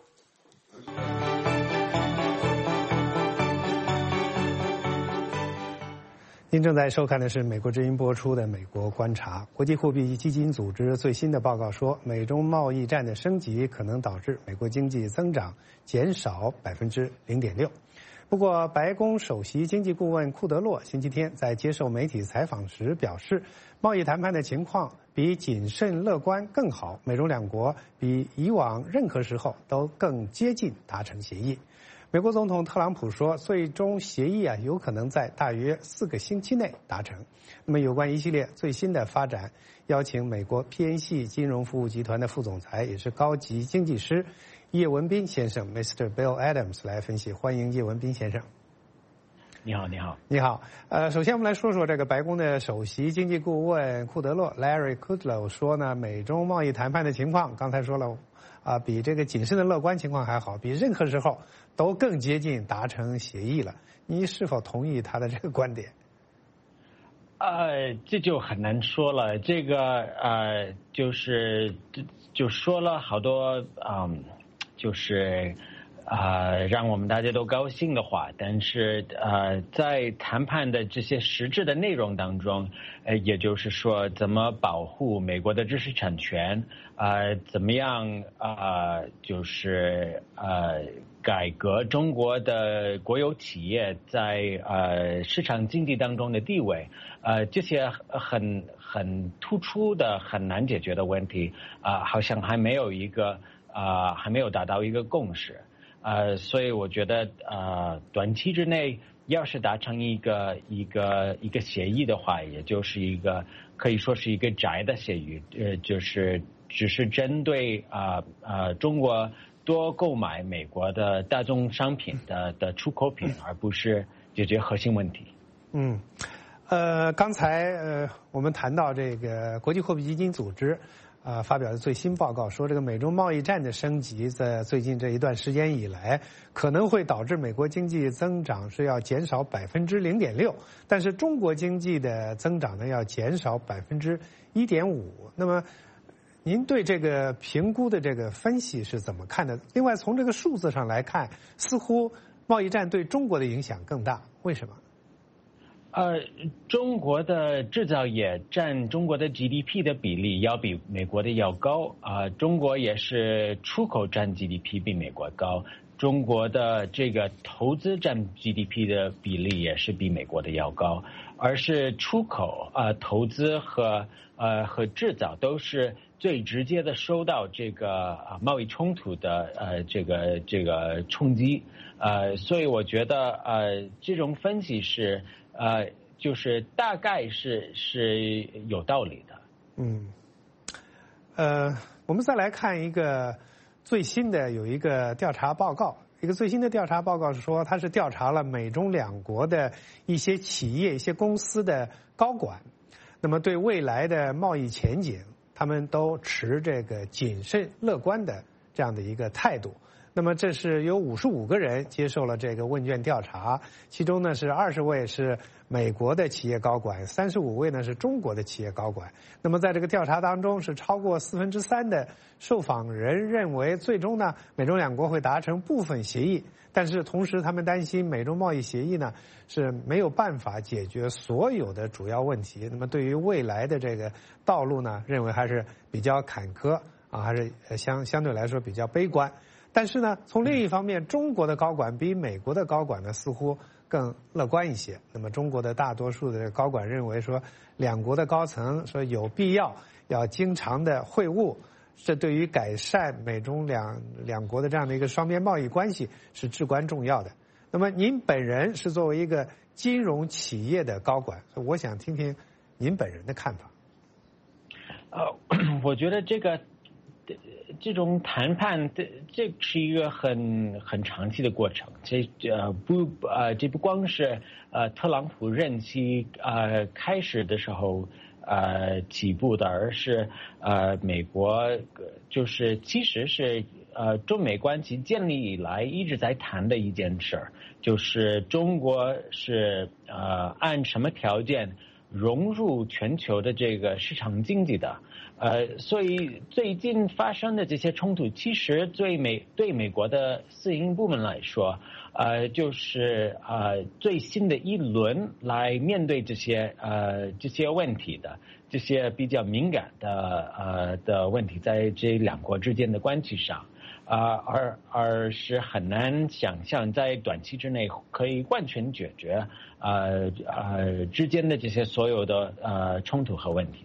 您正在收看的是美国之音播出的《美国观察》。国际货币基金组织最新的报告说，美中贸易战的升级可能导致美国经济增长减少百分之零点六。不过，白宫首席经济顾问库德洛星期天在接受媒体采访时表示，贸易谈判的情况比谨慎乐观更好，美中两国比以往任何时候都更接近达成协议。美国总统特朗普说，最终协议啊有可能在大约四个星期内达成。那么有关一系列最新的发展，邀请美国 P N C 金融服务集团的副总裁，也是高级经济师叶文斌先生 ，Mister Bill Adams 来分析。欢迎叶文斌先生。 你好，你好， 你好。呃，首先我们来说说这个白宫的首席经济顾问库德洛 Larry Kudlow 说呢，美中贸易谈判的情况，刚才说了，啊、呃，比这个谨慎的乐观情况还好，比任何时候都更接近达成协议了。你是否同意他的这个观点？ 呃，这就很难说了。这个呃，就是就说了好多，嗯，就是。呃，让我们大家都高兴的话，但是呃，在谈判的这些实质的内容当中，呃，也就是说，怎么保护美国的知识产权，呃，怎么样呃，就是呃，改革中国的国有企业在呃市场经济当中的地位，呃，这些很很突出的、很难解决的问题，啊、呃，好像还没有一个啊、呃，还没有达到一个共识。呃，所以我觉得，呃，短期之内要是达成一个一个一个协议的话，也就是一个可以说是一个窄的协议，呃，就是只是针对啊呃, 呃中国多购买美国的大宗商品的的出口品，而不是解决核心问题。 嗯，呃，刚才呃我们谈到这个国际货币基金组织。啊、呃，发表的最新报告说，这个美中贸易战的升级，在最近这一段时间以来，可能会导致美国经济增长是要减少百分之零点六，但是中国经济的增长呢要减少百分之一点五。那么，您对这个评估的这个分析是怎么看的？另外，从这个数字上来看，似乎贸易战对中国的影响更大，为什么？ 呃，中国的制造业占中国的 G D P 的比例要比美国的要高啊、呃，中国也是出口占 G D P 比美国高，中国的这个投资占 G D P 的比例也是比美国的要高，而是出口啊、呃、投资和呃和制造都是最直接的受到这个啊贸易冲突的呃这个这个冲击，呃，所以我觉得呃这种分析是。呃，就是大概是是有道理的。 嗯，呃，我们再来看一个最新的有一个调查报告，一个最新的调查报告是说，它是调查了美中两国的一些企业、一些公司的高管，那么对未来的贸易前景，他们都持这个谨慎乐观的这样的一个态度。那么这是有五十五个人接受了这个问卷调查，其中呢是二十位是美国的企业高管，三十五位呢是中国的企业高管。那么在这个调查当中，是超过四分之三的受访人认为，最终呢美中两国会达成部分协议，但是同时他们担心美中贸易协议呢是没有办法解决所有的主要问题。那么对于未来的这个道路呢，认为还是比较坎坷啊，还是相相对来说比较悲观。但是呢，从另一方面，中国的高管比美国的高管呢似乎更乐观一些。那么中国的大多数的高管认为说，两国的高层说有必要要经常的会晤，这对于改善美中两两国的这样的一个双边贸易关系是至关重要的。那么您本人是作为一个金融企业的高管，我想听听您本人的看法。 呃，我觉得这个。这种谈判，这这是一个很很长期的过程。这呃不呃这不光是呃特朗普任期呃开始的时候呃起步的，而是呃美国就是其实是呃中美关系建立以来一直在谈的一件事儿，就是中国是呃按什么条件融入全球的这个市场经济的。呃，所以最近发生的这些冲突，其实对美对美国的私营部门来说，呃，就是呃最新的一轮来面对这些呃这些问题的这些比较敏感的呃的问题，在这两国之间的关系上，啊、呃，而而是很难想象在短期之内可以完全解决呃呃之间的这些所有的呃冲突和问题的。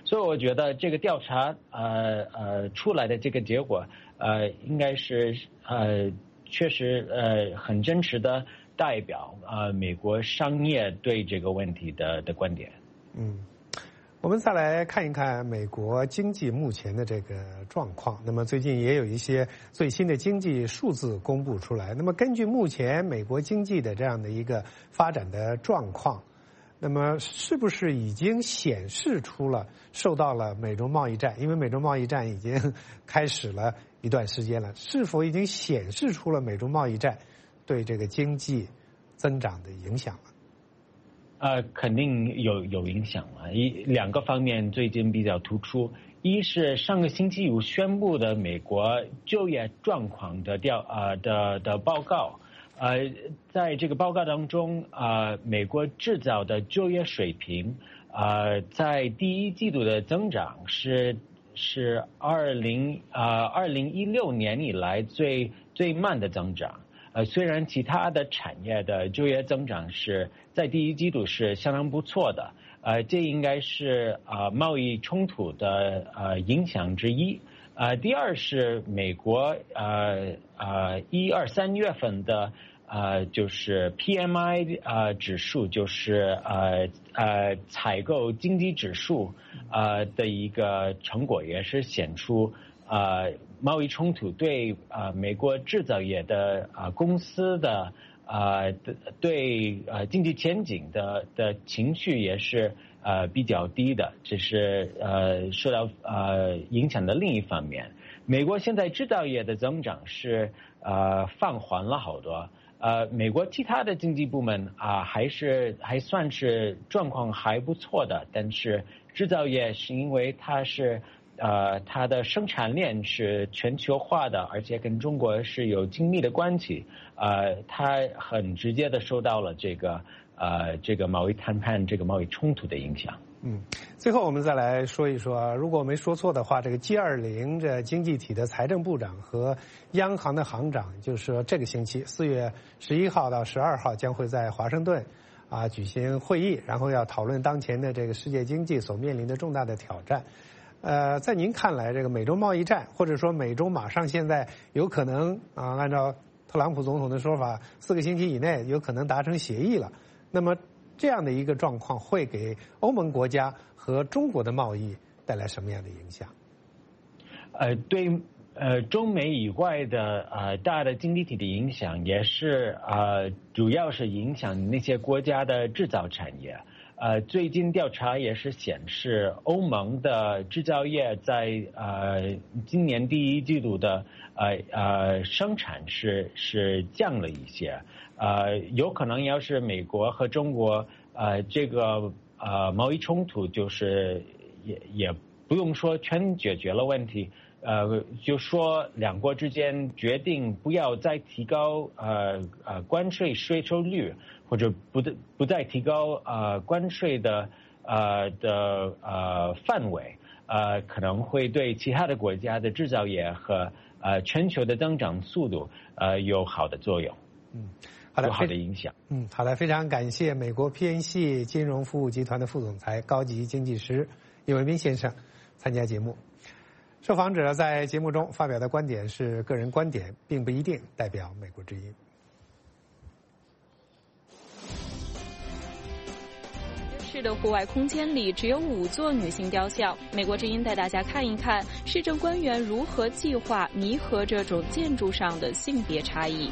所以我觉得这个调查呃呃出来的这个结果呃应该是呃确实呃很真实的代表呃美国商业对这个问题的的观点。 嗯。我们再来看一看美国经济目前的这个状况。那么最近也有一些最新的经济数字公布出来。那么根据目前美国经济的这样的一个发展的状况，那么是不是已经显示出了受到了美中贸易战？因为美中贸易战已经开始了一段时间了，是否已经显示出了美中贸易战对这个经济增长的影响了？ 呃，肯定有有影响了。一两个方面最近比较突出，一是上个星期五宣布的美国就业状况的调呃的的报告，呃，在这个报告当中，呃，美国制造的就业水平，呃，在第一季度的增长是是二零呃二零一六年以来最最慢的增长。呃，虽然其他的产业的就业增长是在第一季度是相当不错的，呃，这应该是呃贸易冲突的呃影响之一。呃，第二是美国呃呃一二三月份的呃就是 P M I 呃指数，就是呃呃采购经济指数呃的一个成果，也是显出呃。贸易冲突对呃美国制造业的呃公司的呃对呃经济前景的的情绪也是呃比较低的，这是呃受到呃影响的另一方面。美国现在制造业的增长是呃放缓了好多，呃美国其他的经济部门啊、呃、还是还算是状况还不错的，但是制造业是因为它是。呃，它的生产链是全球化的，而且跟中国是有紧密的关系。呃，它很直接的受到了这个呃这个贸易谈判、这个贸易冲突的影响。 嗯，最后我们再来说一说，如果我没说错的话，这个 G 二十 这经济体的财政部长和央行的行长，就是说这个星期四月十一号到十二号将会在华盛顿啊举行会议，然后要讨论当前的这个世界经济所面临的重大的挑战。呃，在您看来，这个美中贸易战，或者说美中马上现在有可能啊，按照特朗普总统的说法，四个星期以内有可能达成协议了。那么这样的一个状况会给欧盟国家和中国的贸易带来什么样的影响？ 呃，对呃中美以外的呃大的经济体的影响，也是呃主要是影响那些国家的制造产业。呃，最近调查也是显示，欧盟的制造业在呃今年第一季度的呃呃生产是是降了一些，呃，有可能要是美国和中国呃这个呃贸易冲突，就是也也不用说全解决了问题，呃，就说两国之间决定不要再提高呃呃关税税收率。或者不不再提高呃关税的呃的呃范围，呃可能会对其他的国家的制造业和呃全球的增长速度呃有好的作用， 嗯，好的， 有好的影响。 嗯，好的，非常感谢美国 P N C 金融服务集团的副总裁、高级经济师叶文斌先生参加节目。受访者在节目中发表的观点是个人观点，并不一定代表美国之音。 市的户外空间里只有五座女性雕像。美国之音带大家看一看市政官员如何计划弥合这种建筑上的性别差异。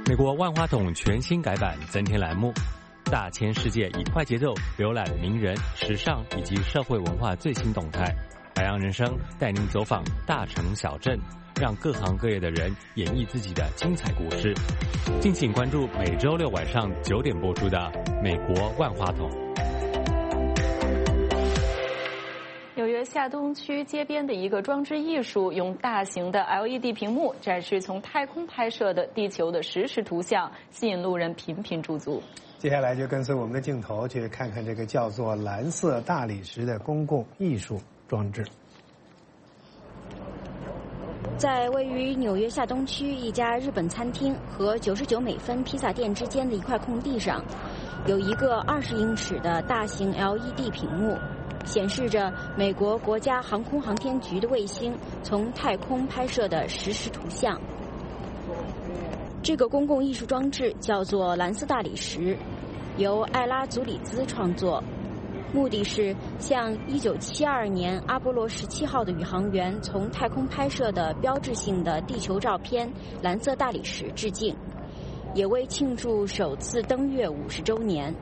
美国万花筒全新改版增添栏目，大千世界以快节奏浏览名人、时尚以及社会文化最新动态。海洋人生带您走访大城小镇，让各行各业的人演绎自己的精彩故事。敬请关注每周六晚上九点播出的《美国万花筒》。 纽约下东区街边的一个装置艺术，用大型的 L E D 屏幕展示从太空拍摄的地球的实时图像，吸引路人频频驻足。 接下来就跟随我们的镜头去看看这个叫做蓝色大理石的公共艺术装置。 在位于纽约下东区一家日本餐厅和九十九美分披萨店之间的一块空地上，有一个二十英尺的大型 L E D 屏幕，显示着美国国家航空航天局的卫星从太空拍摄的实时图像。这个公共艺术装置叫做蓝色大理石，由艾拉祖里兹创作，目的是向一九七二年阿波罗十七号的宇航员从太空拍摄的标志性的地球照片蓝色大理石致敬，也为庆祝首次登月五十周年。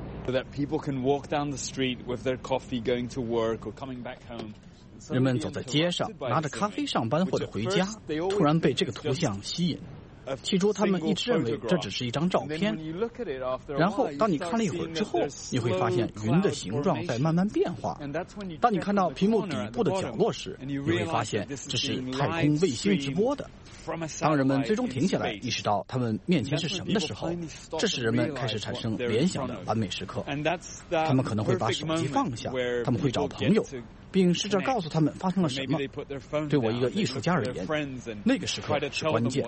人们走在街上，拿着咖啡上班或者回家，突然被这个图像吸引。起初他们一直认为这只是一张照片，然后当你看了一会儿之后，你会发现云的形状在慢慢变化。当你看到屏幕底部的角落时，你会发现这是太空卫星直播的。当人们最终停下来，意识到他们面前是什么的时候，这时人们开始产生联想的完美时刻。他们可能会把手机放下，他们会找朋友，并试着告诉他们发生了什么。对我一个艺术家而言，那个时刻是关键。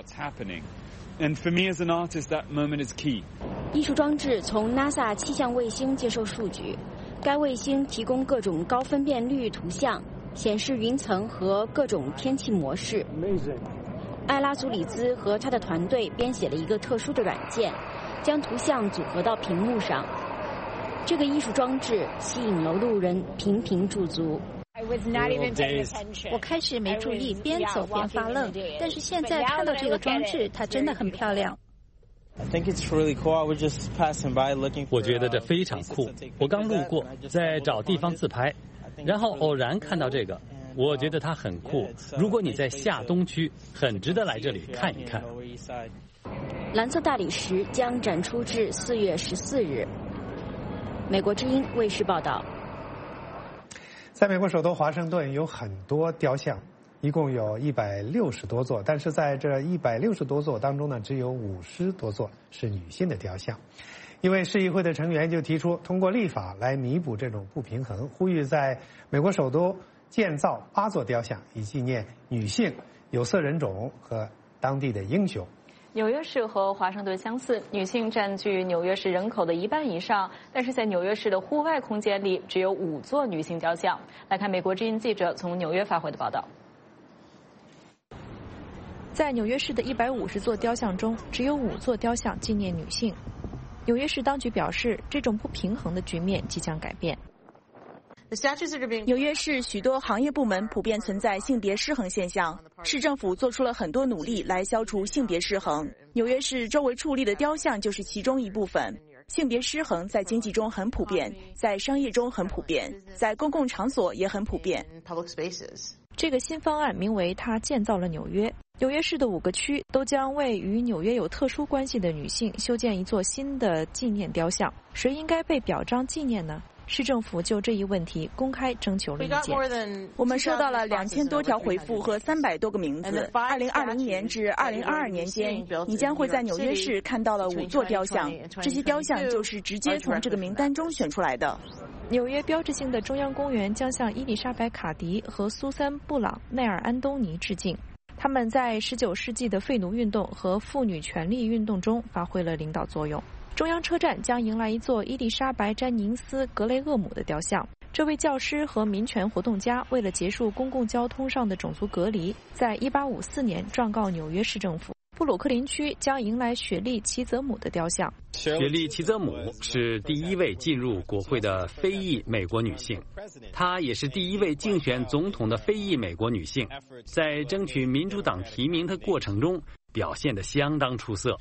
艺术装置从 NASA 气象卫星接收数据，该卫星提供各种高分辨率图像，显示云层和各种天气模式。艾拉祖里兹和他的团队编写了一个特殊的软件，将图像组合到屏幕上。这个艺术装置吸引了路人频频驻足。 我开始没注意，边走边发愣，但是现在看到这个装置，它真的很漂亮。 我觉得这非常酷。我刚路过，在找地方自拍，然后偶然看到这个，我觉得它很酷。如果你在下东区，很值得来这里看一看。 蓝色大理石将展出至四月十四日。美国之音卫视报道。 在美国首都华盛顿有很多雕像，一共有一百六十多座，但是在这一百六十多座当中呢，只有五十多座是女性的雕像。一位市议会的成员就提出，通过立法来弥补这种不平衡，呼吁在美国首都建造八座雕像，以纪念女性、有色人种和当地的英雄。 纽约市和华盛顿相似，女性占据纽约市人口的一半以上，但是在纽约市的户外空间里只有五座女性雕像。来看美国之音记者从纽约发回的报道。 在纽约市的一百五十座雕像中，只有五座雕像纪念女性。纽约市当局表示，这种不平衡的局面即将改变。 纽约市许多行业部门普遍存在性别失衡现象，市政府做出了很多努力来消除性别失衡。纽约市周围矗立的雕像就是其中一部分。性别失衡在经济中很普遍，在商业中很普遍，在公共场所也很普遍。 这个新方案名为“他建造了纽约”。纽约市的五个区都将为与纽约有特殊关系的女性修建一座新的纪念雕像。谁应该被表彰纪念呢？市政府就这一问题公开征求了意见。 我们收到了两千多条回复和三百多个名字。二零二零年至二零二二年间，你将会在纽约市看到了五座雕像，这些雕像就是直接从这个名单中选出来的。 纽约标志性的中央公园将向伊丽莎白·卡迪和苏珊·布朗内尔·安东尼致敬。他们在十九世纪的废奴运动和妇女权利运动中发挥了领导作用。中央车站将迎来一座伊丽莎白·詹宁斯·格雷厄姆的雕像。这位教师和民权活动家为了结束公共交通上的种族隔离，在一八五四年状告纽约市政府。布鲁克林区将迎来雪莉·齐泽姆的雕像。 雪莉·齐泽姆是第一位进入国会的非裔美国女性，她也是第一位竞选总统的非裔美国女性，在争取民主党提名的过程中表现得相当出色。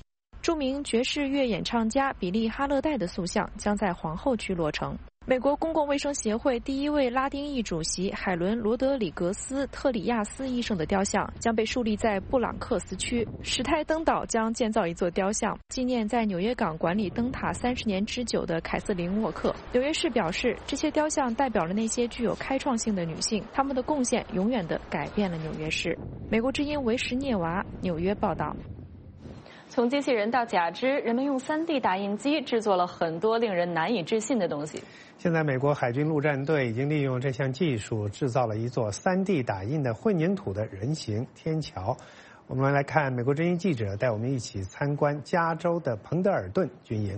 著名爵士乐演唱家比利·哈勒戴的塑像将在皇后区落成。美国公共卫生协会第一位拉丁裔主席海伦·罗德里格斯·特里亚斯医生的雕像将被树立在布朗克斯区。史泰登岛将建造一座雕像，纪念在纽约港管理灯塔三十年之久的凯瑟琳·沃克。纽约市表示，这些雕像代表了那些具有开创性的女性，她们的贡献永远地改变了纽约市。美国之音维什涅娃纽约报道。 从机器人到假肢，人们用 三 D 打印机制作了很多令人难以置信的东西。 现在，美国海军陆战队已经利用这项技术制造了一座 三 D 打印的混凝土的人形天桥。我们来看美国之音记者带我们一起参观加州的彭德尔顿军营。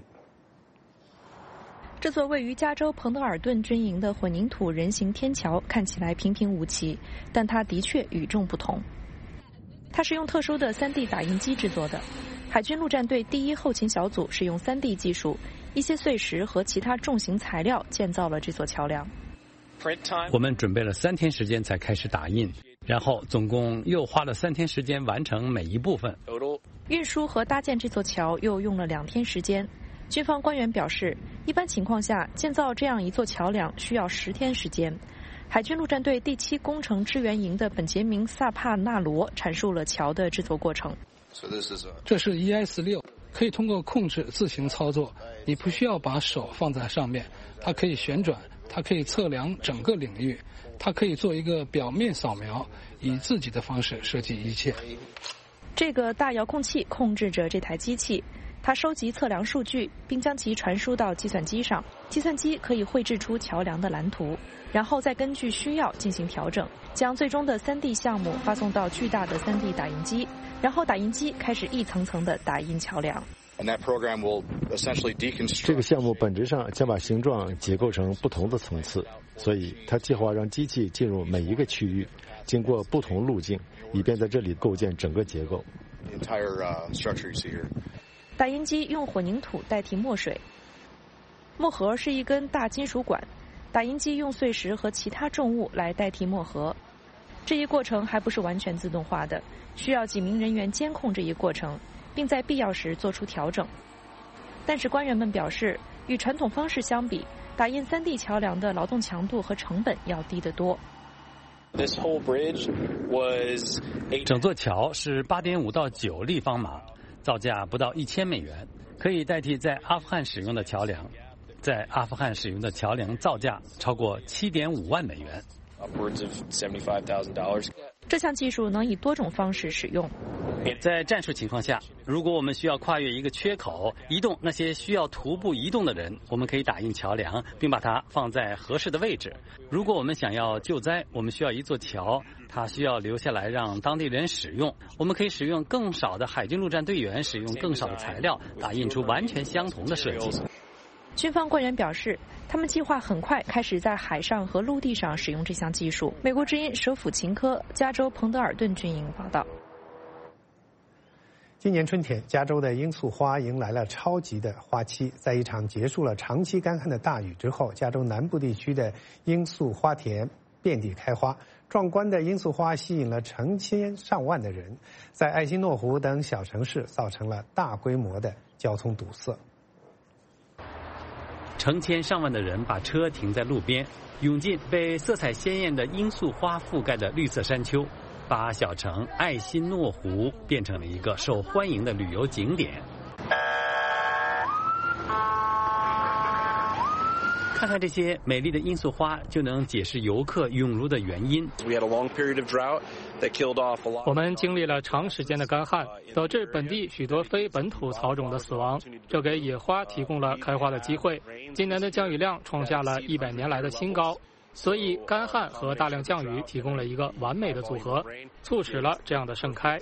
这座位于加州彭德尔顿军营的混凝土人形天桥看起来平平无奇，但它的确与众不同。它是用特殊的 三 D 打印机制作的。海军陆战队第一后勤小组使用 三 D 技术、一些碎石和其他重型材料建造了这座桥梁。 我们准备了三天时间才开始打印，然后总共又花了三天时间完成每一部分。 运输和搭建这座桥又用了两天时间。军方官员表示，一般情况下建造这样一座桥梁需要十天时间。海军陆战队第七工程支援营的本杰明·萨帕纳罗阐述了桥的制作过程。 这是 E S 六， 可以通过控制自行操作，你不需要把手放在上面，它可以旋转，它可以测量整个领域，它可以做一个表面扫描，以自己的方式设计一切。 这个大遥控器控制着这台机器，它收集测量数据，并将其传输到计算机上。计算机可以绘制出桥梁的蓝图，然后再根据需要进行调整，将最终的 三 D 项目发送到巨大的 三 D 打印机，然后打印机开始一层层的打印桥梁。 这个项目本质上将把形状结构成不同的层次，所以它计划让机器进入每一个区域，经过不同路径，以便在这里构建整个结构。 打印机用混凝土代替墨水，墨盒是一根大金属管，打印机用碎石和其他重物来代替墨盒。这一过程还不是完全自动化的，需要几名人员监控这一过程，并在必要时做出调整。但是官员们表示，与传统方式相比，打印 三 D 桥梁的劳动强度和成本要低得多。 整座桥是 八点五到九立方码，造价不到一千美元，可以代替在阿富汗使用的桥梁。在阿富汗使用的桥梁造价超过 七点五万美元。 这项技术能以多种方式使用。 在战术情况下，如果我们需要跨越一个缺口，移动那些需要徒步移动的人，我们可以打印桥梁，并把它放在合适的位置。如果我们想要救灾，我们需要一座桥，它需要留下来让当地人使用。我们可以使用更少的海军陆战队员，使用更少的材料，打印出完全相同的设计。 军方官员表示，他们计划很快开始在海上和陆地上使用这项技术。美国之音舍甫琴科加州彭德尔顿军营报道。 今年春天，加州的罂粟花迎来了超级的花期。在一场结束了长期干旱的大雨之后，加州南部地区的罂粟花田遍地开花，壮观的罂粟花吸引了成千上万的人，在艾辛诺湖等小城市造成了大规模的交通堵塞。 成千上万的人把车停在路边，涌进被色彩鲜艳的罂粟花覆盖的绿色山丘，把小城艾辛诺湖变成了一个受欢迎的旅游景点。看看这些美丽的罂粟花，就能解释游客涌入的原因。 我们经历了长时间的干旱，导致本地许多非本土草种的死亡，这给野花提供了开花的机会。今年的降雨量创下了一百年来的新高，所以干旱和大量降雨提供了一个完美的组合，促使了这样的盛开。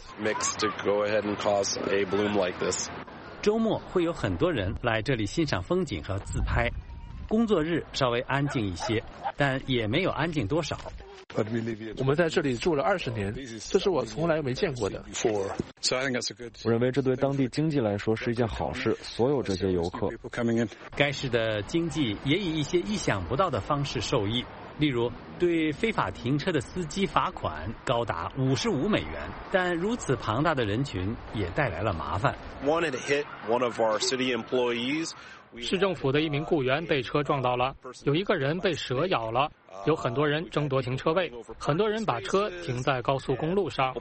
周末会有很多人来这里欣赏风景和自拍。工作日稍微安静一些，但也没有安静多少。 我们在这里住了二十年，这是我从来没见过的。 我认为这对当地经济来说是一件好事。所有这些游客， 该市的经济也以一些意想不到的方式受益。 例如，对非法停车的司机罚款高达五十五美元，但如此庞大的人群也带来了麻烦。 市政府的一名雇员被车撞到了，有一个人被蛇咬了，有很多人争夺停车位，很多人把车停在高速公路上。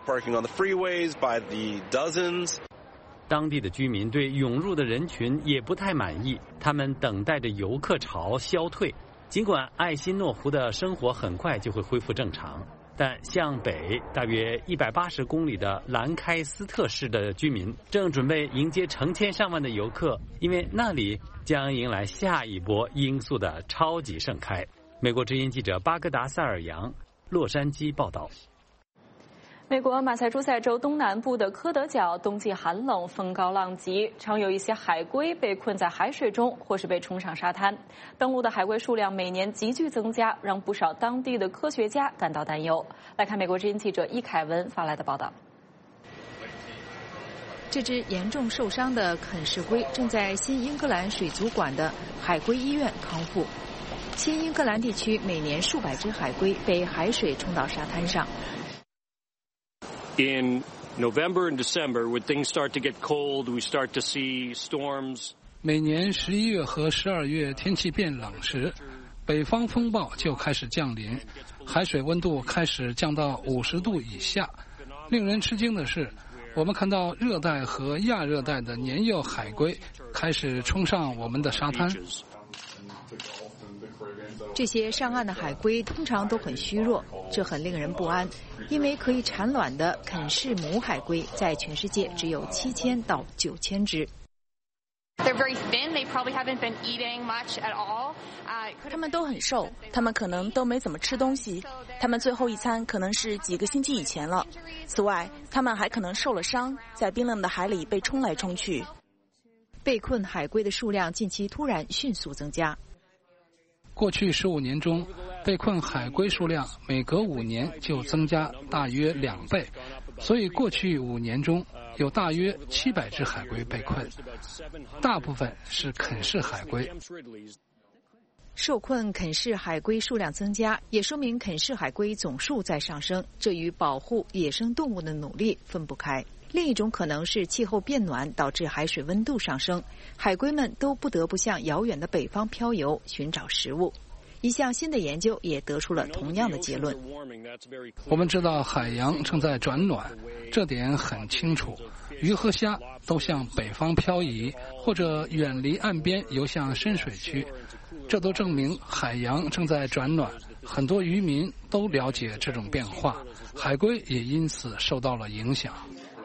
当地的居民对涌入的人群也不太满意，他们等待着游客潮消退。尽管艾辛诺湖的生活很快就会恢复正常，但向北大约一百八十公里的兰开斯特市的居民正准备迎接成千上万的游客，因为那里将迎来下一波罂粟的超级盛开。美国之音记者巴格达塞尔扬，洛杉矶报道。 美国马萨诸塞州东南部的科德角冬季寒冷，风高浪急，常有一些海龟被困在海水中，或是被冲上沙滩。登陆的海龟数量每年急剧增加，让不少当地的科学家感到担忧。来看美国之音记者伊凯文发来的报道。 这只严重受伤的肯氏龟正在新英格兰水族馆的海龟医院康复。新英格兰地区每年数百只海龟被海水冲到沙滩上。 In November and December, when things start to get cold, we start to see storms. 每年十一月和十二月天气变冷时，北方风暴就开始降临，海水温度开始降到五十度以下。令人吃惊的是，我们看到热带和亚热带的年幼海龟开始冲上我们的沙滩。 这些上岸的海龟通常都很虚弱，这很令人不安，因为可以产卵的肯氏母海龟在全世界只有七千到九千只。 它们都很瘦，它们可能都没怎么吃东西，它们最后一餐可能是几个星期以前了。此外，它们还可能受了伤，在冰冷的海里被冲来冲去。 被困海龟的数量近期突然迅速增加。 过去十五年中，被困海龟数量每隔五年就增加大约两倍，所以过去五年中有大约七百只海龟被困，大部分是肯氏海龟。 受困肯氏海龟数量增加，也说明肯氏海龟总数在上升，这与保护野生动物的努力分不开。另一种可能是气候变暖导致海水温度上升，海龟们都不得不向遥远的北方漂游寻找食物。一项新的研究也得出了同样的结论。 我们知道海洋正在转暖，这点很清楚。鱼和虾都向北方漂移，或者远离岸边游向深水区，这都证明海洋正在转暖。很多渔民都了解这种变化，海龟也因此受到了影响。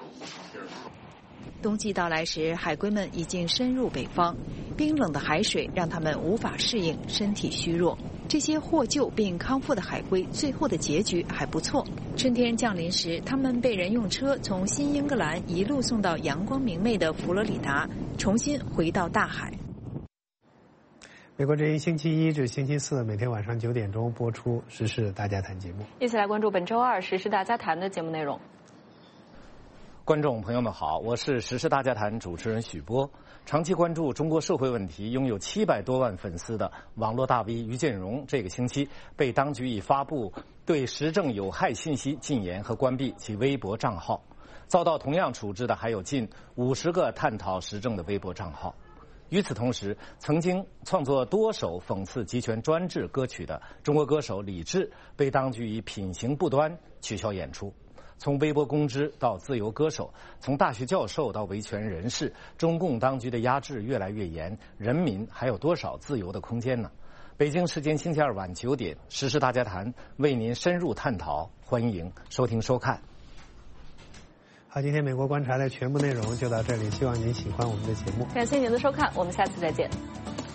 冬季到来时，海龟们已经深入北方，冰冷的海水让它们无法适应，身体虚弱。这些获救并康复的海龟最后的结局还不错。春天降临时，它们被人用车从新英格兰一路送到阳光明媚的佛罗里达，重新回到大海。 美国之音星期一至星期四每天晚上九点钟播出《时事大家谈》节目。 一起来关注本周二《时事大家谈》的节目内容。 观众朋友们好，我是时事大家谈主持人许波。长期关注中国社会问题、拥有七百多万粉丝的网络大 V 于建荣，这个星期被当局以发布对时政有害信息禁言和关闭其微博账号。遭到同样处置的还有近五十个探讨时政的微博账号。与此同时，曾经创作多首讽刺集权专制歌曲的中国歌手李志被当局以品行不端取消演出。从微博公知到自由歌手，从大学教授到维权人士，中共当局的压制越来越严，人民还有多少自由的空间呢？北京时间星期二晚九点，时事大家谈为您深入探讨，欢迎收听收看。 好，今天美国观察的全部内容就到这里，希望您喜欢我们的节目。 感谢您的收看，我们下次再见。